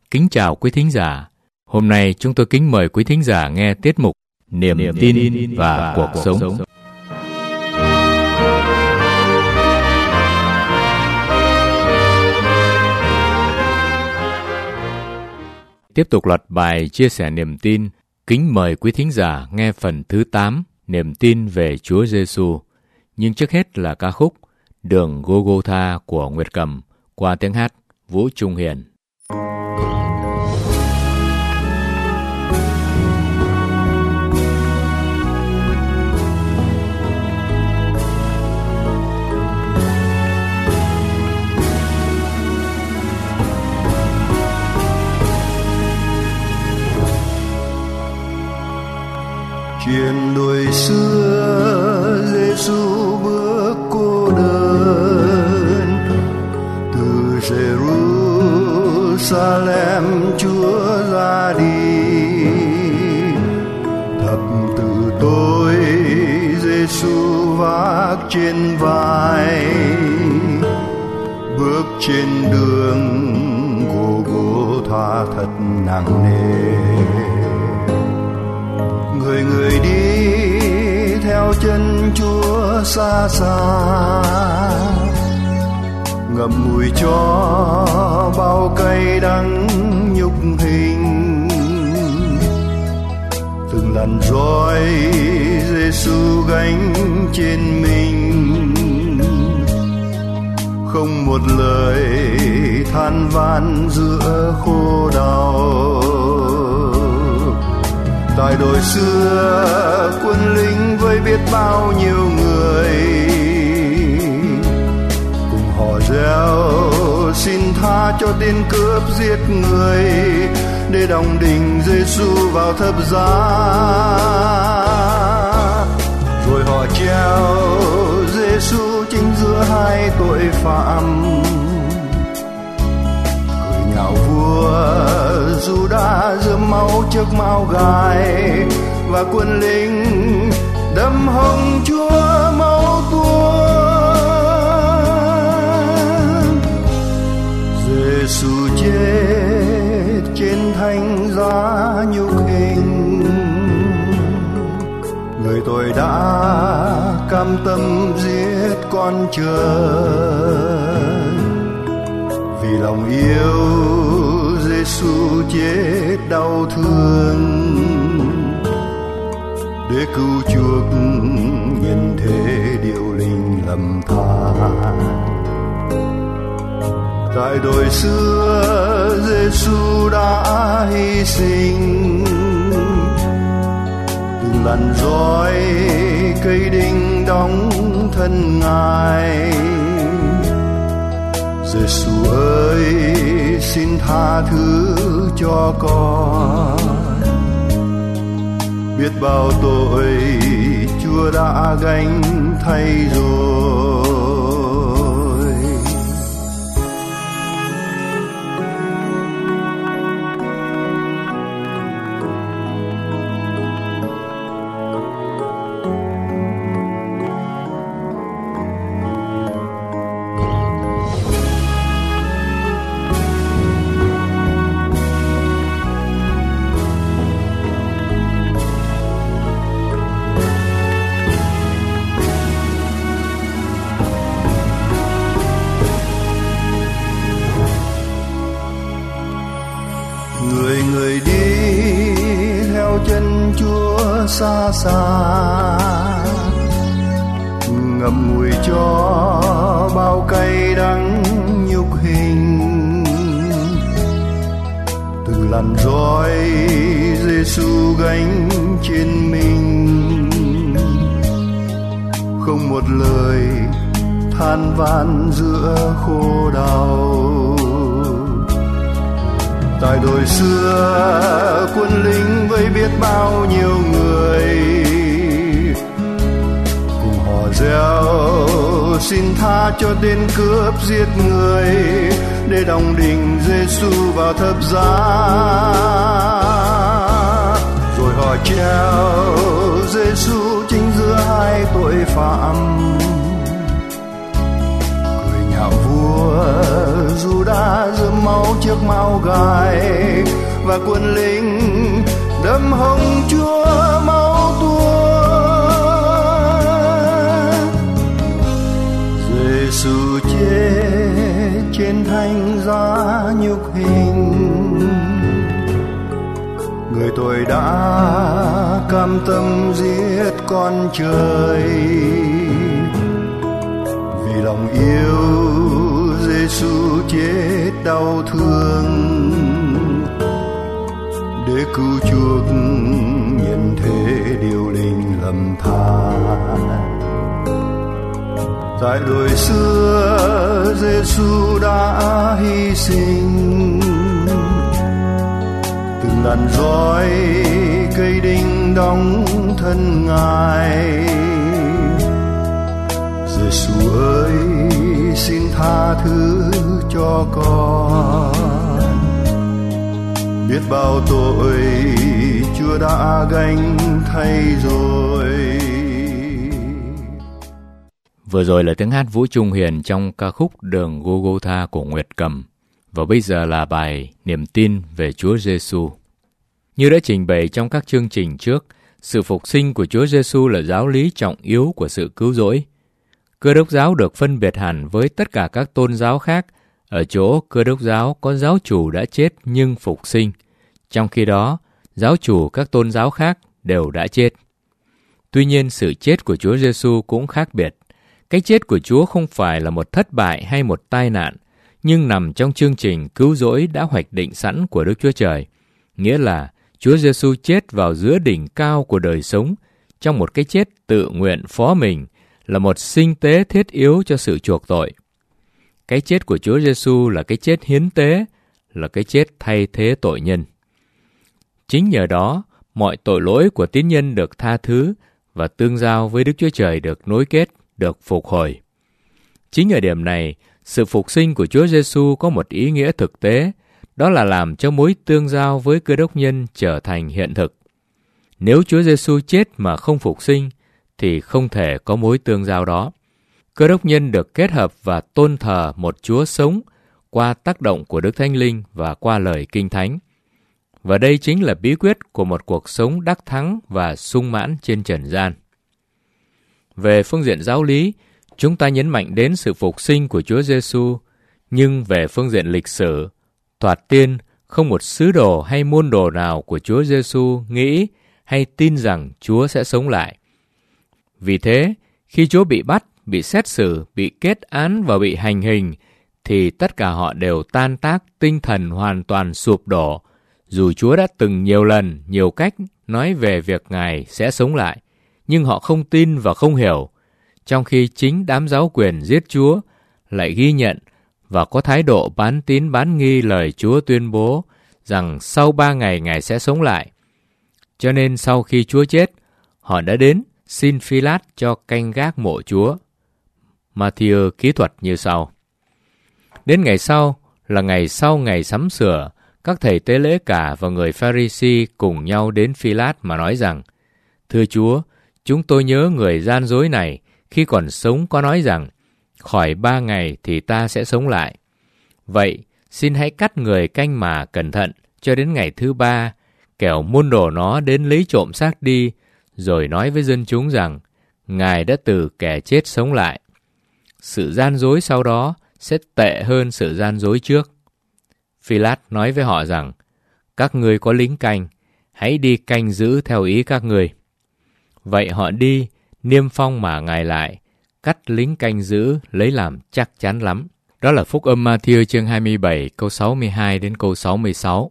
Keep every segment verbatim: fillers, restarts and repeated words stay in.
Kính chào quý thính giả. Hôm nay chúng tôi kính mời quý thính giả nghe tiết mục Niềm, Niềm tin, tin và, và cuộc, cuộc sống. sống. Tiếp tục loạt bài chia sẻ niềm tin. Kính mời quý thính giả nghe phần thứ tám, Niềm tin về Chúa Giêsu. Nhưng trước hết là ca khúc Đường Golgotha của Nguyệt Cầm qua tiếng hát Vũ Trung Hiền. Chuyện đồi xưa Giêsu bước cô đơn từ Jerusalem Chúa ra đi, thập tự tôi Giêsu vác trên vai, bước trên đường Golgotha thật nặng nề. Người người đi theo chân Chúa xa xa, ngậm ngùi cho bao cay đắng nhục hình. Từng lần roi Giêsu gánh trên mình, không một lời than van giữa khổ đau. Tại đồi xưa quân lính với biết bao nhiêu người, cùng hò reo xin tha cho tên cướp giết người, để đóng đinh Giêsu vào thập giá. Rồi họ treo Giêsu chính giữa hai tội phạm, cười nhạo vua Giu-đa rơm máu trước mao gai, và quân lính đâm hông Chúa máu tuôn. Giêsu chết trên thánh giá nhục hình, người tội đã cam tâm giết con trời, vì lòng yêu Giêsu chết đau thương, để cứu chuộc nhân thế điệu linh lầm than. Tại đồi xưa Giêsu đã hy sinh, từng lần roi cây đinh đóng thân Ngài. Giêsu ơi xin tha thứ cho con, biết bao tội Chúa đã gánh thay rồi. Người người đi theo chân Chúa xa xa, ngậm ngùi cho bao cay đắng nhục hình. Từng lần roi Giêsu gánh trên mình, không một lời than van giữa khổ đau. Tại đồi xưa quân lính với biết bao nhiêu người, cùng hò reo xin tha cho tên cướp giết người, để đóng đinh Giêsu vào thập giá. Rồi họ treo Giêsu chính giữa hai tội phạm, cười nhạo làm vua Juda rơm máu chiếc mão gai, và quân lính đâm hông Chúa máu tuôn. Giêsu chết trên thánh giá nhục hình, người tội đã cam tâm giết con trời. Vì lòng yêu Giêsu chết đau thương, để cứu chuộc nhân thế điều linh lầm than. Tại đời xưa Giêsu đã hy sinh, từng làn roi cây đinh đóng thân Ngài. Giêsu ơi, xin tha thứ cho con, biết bao tội Chúa đã gánh thay rồi. Vừa rồi là tiếng hát Vũ Trung Hiền trong ca khúc Đường Golgotha của Nguyệt Cầm. Và bây giờ là bài Niềm tin về Chúa Giêsu. Như đã trình bày trong các chương trình trước, sự phục sinh của Chúa Giêsu là giáo lý trọng yếu của sự cứu rỗi. Cơ đốc giáo được phân biệt hẳn với tất cả các tôn giáo khác, ở chỗ Cơ đốc giáo có giáo chủ đã chết nhưng phục sinh, trong khi đó giáo chủ các tôn giáo khác đều đã chết. Tuy nhiên, sự chết của Chúa Giêsu cũng khác biệt. Cái chết của Chúa không phải là một thất bại hay một tai nạn, nhưng nằm trong chương trình cứu rỗi đã hoạch định sẵn của Đức Chúa Trời. Nghĩa là Chúa Giêsu chết vào giữa đỉnh cao của đời sống, trong một cái chết tự nguyện phó mình, là một sinh tế thiết yếu cho sự chuộc tội. Cái chết của Chúa Giêsu là cái chết hiến tế, là cái chết thay thế tội nhân. Chính nhờ đó, mọi tội lỗi của tín nhân được tha thứ và tương giao với Đức Chúa Trời được nối kết, được phục hồi. Chính ở điểm này, sự phục sinh của Chúa Giêsu có một ý nghĩa thực tế, đó là làm cho mối tương giao với Cơ đốc nhân trở thành hiện thực. Nếu Chúa Giêsu chết mà không phục sinh, thì không thể có mối tương giao đó. Cơ đốc nhân được kết hợp và tôn thờ một Chúa sống qua tác động của Đức Thánh Linh và qua lời Kinh Thánh. Và đây chính là bí quyết của một cuộc sống đắc thắng và sung mãn trên trần gian. Về phương diện giáo lý, chúng ta nhấn mạnh đến sự phục sinh của Chúa Giêsu, nhưng về phương diện lịch sử, thoạt tiên không một sứ đồ hay môn đồ nào của Chúa Giêsu nghĩ hay tin rằng Chúa sẽ sống lại. Vì thế, khi Chúa bị bắt, bị xét xử, bị kết án và bị hành hình, thì tất cả họ đều tan tác, tinh thần hoàn toàn sụp đổ, dù Chúa đã từng nhiều lần, nhiều cách nói về việc Ngài sẽ sống lại, nhưng họ không tin và không hiểu, trong khi chính đám giáo quyền giết Chúa lại ghi nhận và có thái độ bán tín bán nghi lời Chúa tuyên bố rằng sau ba ngày Ngài sẽ sống lại. Cho nên sau khi Chúa chết, họ đã đến xin Phi-lát cho canh gác mộ Chúa. Ma-thi-ơ kỹ thuật như sau. Đến ngày sau là ngày sau ngày sắm sửa, các thầy tế lễ cả và người Pha-ri-si cùng nhau đến Phi-lát mà nói rằng: Thưa Chúa, chúng tôi nhớ người gian dối này khi còn sống có nói rằng khỏi ba ngày thì ta sẽ sống lại. Vậy xin hãy cắt người canh mà cẩn thận cho đến ngày thứ ba, kẻo môn đồ nó đến lấy trộm xác đi, rồi nói với dân chúng rằng Ngài đã từ kẻ chết sống lại. Sự gian dối sau đó sẽ tệ hơn sự gian dối trước. Phi-lát nói với họ rằng: Các ngươi có lính canh, hãy đi canh giữ theo ý các ngươi. Vậy họ đi, niêm phong mả Ngài lại, cắt lính canh giữ lấy làm chắc chắn lắm. Đó là Phúc âm Ma-thi-ơ chương hai mươi bảy câu sáu mươi hai đến câu sáu mươi sáu.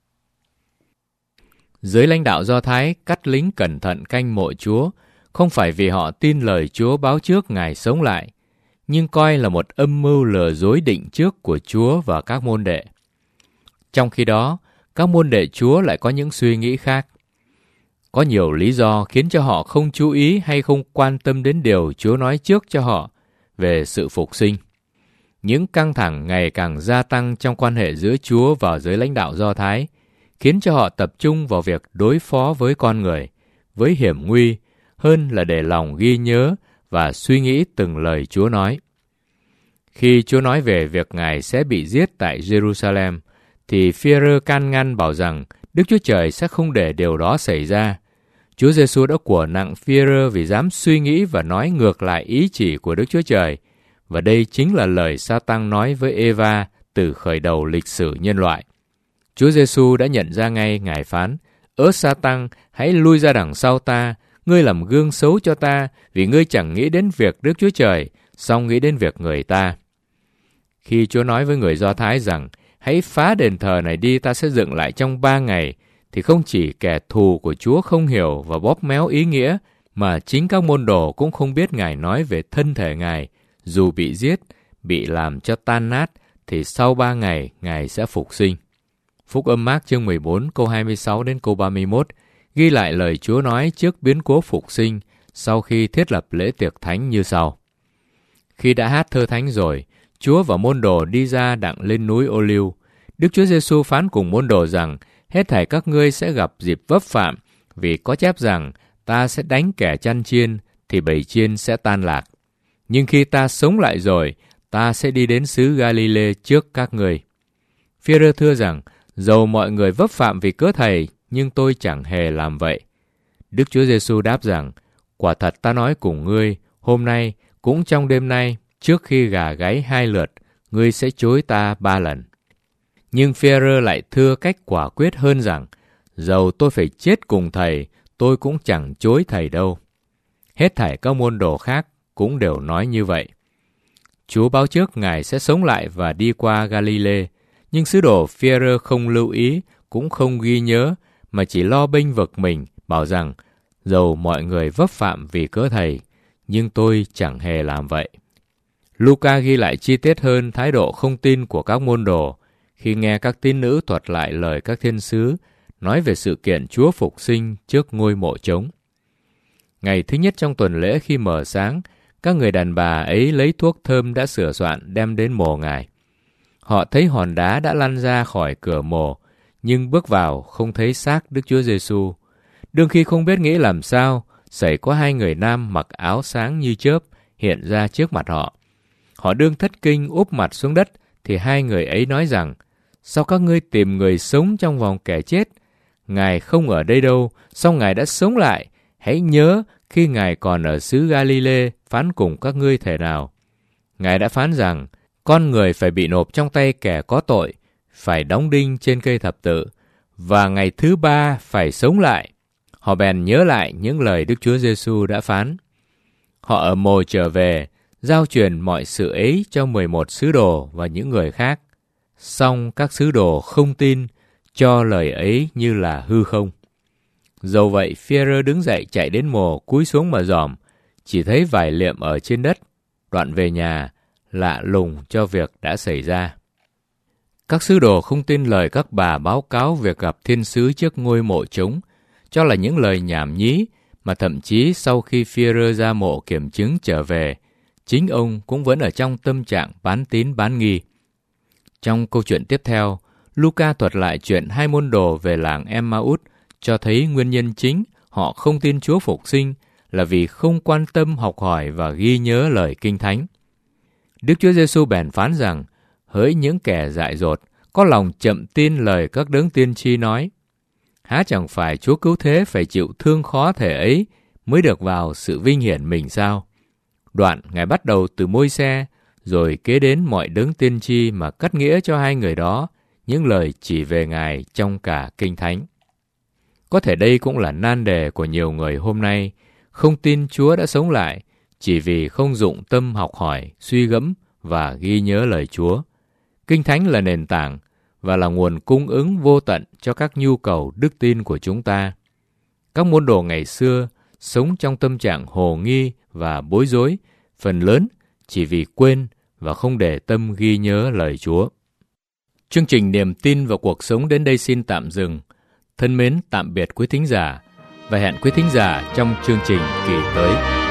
Giới lãnh đạo Do Thái cắt lính cẩn thận canh mộ Chúa, không phải vì họ tin lời Chúa báo trước Ngài sống lại, nhưng coi là một âm mưu lừa dối định trước của Chúa và các môn đệ. Trong khi đó, các môn đệ Chúa lại có những suy nghĩ khác. Có nhiều lý do khiến cho họ không chú ý hay không quan tâm đến điều Chúa nói trước cho họ về sự phục sinh. Những căng thẳng ngày càng gia tăng trong quan hệ giữa Chúa và giới lãnh đạo Do Thái, khiến cho họ tập trung vào việc đối phó với con người, với hiểm nguy, hơn là để lòng ghi nhớ và suy nghĩ từng lời Chúa nói. Khi Chúa nói về việc Ngài sẽ bị giết tại Jerusalem, thì Phi-e-rơ can ngăn bảo rằng Đức Chúa Trời sẽ không để điều đó xảy ra. Chúa Giêsu đã của nặng Phi-e-rơ vì dám suy nghĩ và nói ngược lại ý chỉ của Đức Chúa Trời. Và đây chính là lời Sa-tăng nói với Eva từ khởi đầu lịch sử nhân loại. Chúa Giêsu đã nhận ra ngay, Ngài phán: Ớ Sa-tăng, hãy lui ra đằng sau ta, ngươi làm gương xấu cho ta, vì ngươi chẳng nghĩ đến việc Đức Chúa Trời, song nghĩ đến việc người ta. Khi Chúa nói với người Do Thái rằng, hãy phá đền thờ này đi, ta sẽ dựng lại trong ba ngày, thì không chỉ kẻ thù của Chúa không hiểu và bóp méo ý nghĩa, mà chính các môn đồ cũng không biết Ngài nói về thân thể Ngài, dù bị giết, bị làm cho tan nát, thì sau ba ngày Ngài sẽ phục sinh. Phúc âm Mác chương mười bốn câu hai mươi sáu đến câu ba mươi mốt ghi lại lời Chúa nói trước biến cố phục sinh sau khi thiết lập lễ tiệc thánh như sau. Khi đã hát thơ thánh rồi, Chúa và môn đồ đi ra đặng lên núi Ô-liu. Đức Chúa Giêsu phán cùng môn đồ rằng, hết thảy các ngươi sẽ gặp dịp vấp phạm, vì có chép rằng, ta sẽ đánh kẻ chăn chiên, thì bầy chiên sẽ tan lạc. Nhưng khi ta sống lại rồi, ta sẽ đi đến xứ Ga-li-lê trước các ngươi. Phi-e-rơ thưa rằng, dầu mọi người vấp phạm vì cớ thầy, nhưng tôi chẳng hề làm vậy. Đức Chúa Giêsu đáp rằng, quả thật ta nói cùng ngươi, hôm nay, cũng trong đêm nay, trước khi gà gáy hai lượt, ngươi sẽ chối ta ba lần. Nhưng Phi-e-rơ lại thưa cách quả quyết hơn rằng, dầu tôi phải chết cùng thầy, tôi cũng chẳng chối thầy đâu. Hết thảy các môn đồ khác cũng đều nói như vậy. Chúa báo trước Ngài sẽ sống lại và đi qua Ga-li-lê, nhưng sứ đồ Phi-e-rơ không lưu ý, cũng không ghi nhớ, mà chỉ lo bênh vực mình, bảo rằng, dầu mọi người vấp phạm vì cớ thầy, nhưng tôi chẳng hề làm vậy. Luca ghi lại chi tiết hơn thái độ không tin của các môn đồ khi nghe các tín nữ thuật lại lời các thiên sứ nói về sự kiện Chúa phục sinh trước ngôi mộ trống. Ngày thứ nhất trong tuần lễ khi mờ sáng, các người đàn bà ấy lấy thuốc thơm đã sửa soạn đem đến mồ Ngài. Họ thấy hòn đá đã lăn ra khỏi cửa mồ, nhưng bước vào không thấy xác Đức Chúa Giêsu. Đương khi không biết nghĩ làm sao, xảy có hai người nam mặc áo sáng như chớp hiện ra trước mặt họ. Họ đương thất kinh úp mặt xuống đất, thì hai người ấy nói rằng, sao các ngươi tìm người sống trong vòng kẻ chết? Ngài không ở đây đâu, sao Ngài đã sống lại? Hãy nhớ khi Ngài còn ở xứ Ga-li-lê phán cùng các ngươi thể nào. Ngài đã phán rằng, con người phải bị nộp trong tay kẻ có tội, phải đóng đinh trên cây thập tự, và ngày thứ ba phải sống lại. Họ bèn nhớ lại những lời Đức Chúa Giêsu đã phán. Họ ở mồ trở về, giao truyền mọi sự ấy cho mười một sứ đồ và những người khác. Song các sứ đồ không tin, cho lời ấy như là hư không. Dầu vậy, Phi-e-rơ đứng dậy chạy đến mồ, cúi xuống mà dòm, chỉ thấy vải liệm ở trên đất, đoạn về nhà, lạ lùng cho việc đã xảy ra. Các sứ đồ không tin lời các bà báo cáo việc gặp thiên sứ trước ngôi mộ trống, cho là những lời nhảm nhí, mà thậm chí sau khi Phi-e-rơ ra mộ kiểm chứng trở về, chính ông cũng vẫn ở trong tâm trạng bán tín bán nghi. Trong câu chuyện tiếp theo, Luca thuật lại chuyện hai môn đồ về làng Emma-út, cho thấy nguyên nhân chính họ không tin Chúa phục sinh là vì không quan tâm học hỏi và ghi nhớ lời Kinh Thánh. Đức Chúa Giêsu bèn phán rằng, hỡi những kẻ dại dột, có lòng chậm tin lời các đấng tiên tri nói. Há chẳng phải Chúa cứu thế phải chịu thương khó thể ấy mới được vào sự vinh hiển mình sao? Đoạn Ngài bắt đầu từ Môi-se, rồi kế đến mọi đấng tiên tri mà cắt nghĩa cho hai người đó những lời chỉ về Ngài trong cả Kinh Thánh. Có thể đây cũng là nan đề của nhiều người hôm nay, không tin Chúa đã sống lại, chỉ vì không dụng tâm học hỏi, suy gẫm và ghi nhớ lời Chúa. Kinh Thánh là nền tảng và là nguồn cung ứng vô tận cho các nhu cầu đức tin của chúng ta. Các môn đồ ngày xưa sống trong tâm trạng hồ nghi và bối rối, phần lớn chỉ vì quên và không để tâm ghi nhớ lời Chúa. Chương trình Niềm tin và cuộc sống đến đây xin tạm dừng. Thân mến tạm biệt quý thính giả và hẹn quý thính giả trong chương trình kỳ tới.